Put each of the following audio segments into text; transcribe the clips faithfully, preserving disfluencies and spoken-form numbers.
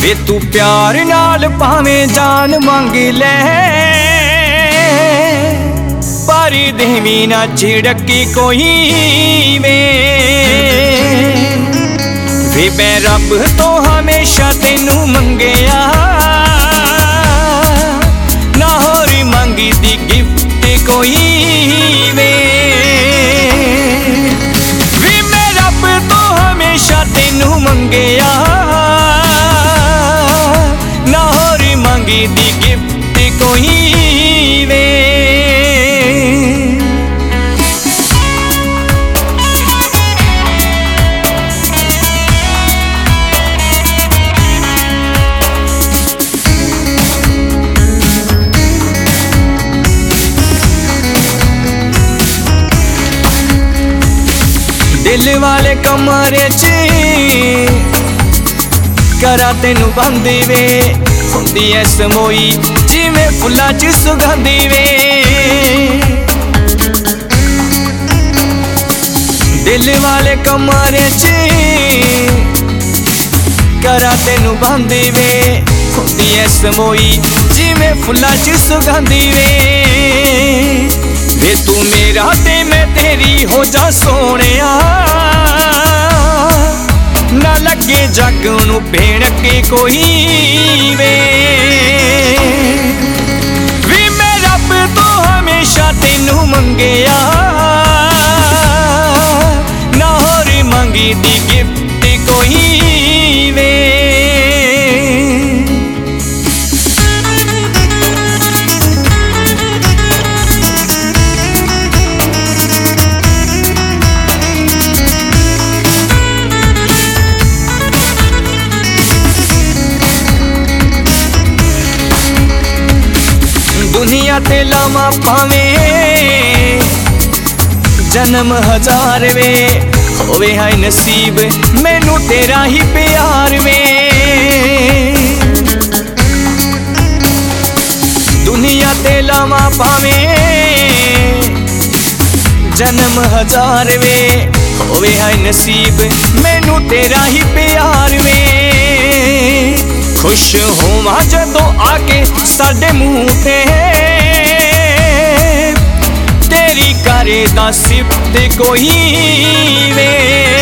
वे तू प्यार नाल भावें जान मंग ले, पर देवी ना झिड़की कोई वे। वे मैं रब तो हमेशा तेनू मंगया, ना होर मंगी दी गिफ्ट कोई वे। वे मैं रब तो हमेशा तेनू मंगया, ना होर मंगी दी गिफ्ट कोई वे। दिल वाले कमरे च करा तेनू बंदी वे, हुंदी ऐ समोई जिवें फुल्लां च सुगंधी वे। दिल वाले कमरे च करा तेनू बंदी वे, हुंदी ऐ समोई जिवें फुल्लां च सुगंधी वे। वे तू मेरा ते मैं तेरी हो जा सोहणिया, ना लगे जग नू भेण के कोई वे। वे मैं रब तो हमेशा तेनू मंगया, ना होर मंगी दी गिफ्ट कोई वे। दुनिया ते लावा पावें जन्म हजार वे, होवे है नसीब मैनू तेरा ही प्यार वे। दुनिया ते लावा पावें जन्म हजार वे, होवे है नसीब मैनू तेरा ही प्यार वे। खुश होवां जदों आके साडे मुंह ते तेरी करे दा सिफत कोई वे।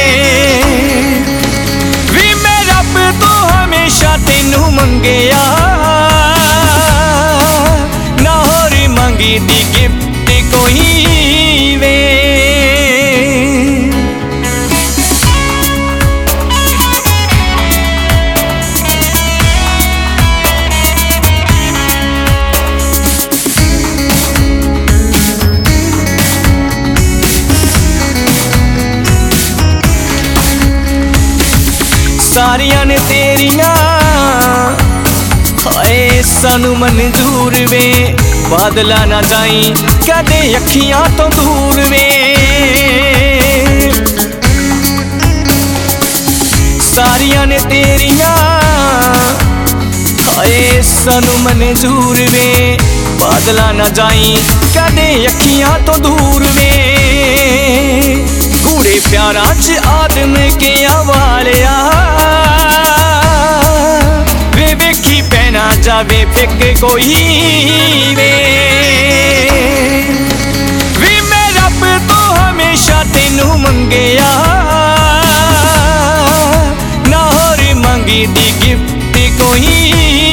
वे मैं रब तो हमेशा तेनू मंगया, ना होर मंगी दी गिफ्ट कोई वे। सारियां ने तेरियां हाय सानू मंजूर वे, बादला ना जाई कदे अखियां तो दूर वे। सारियां ने तेरियां हाय सानू मंजूर वे, बादला ना जाई कदे अखियां तो दूर वे। कूड़े प्यारा च आदम के वालिया, वे वेखी पैना जावे फिक कोई वे। वे मैं रब तो हमेशा तेनू मंगया, ना होर मंगी दी गिफ्ट कोई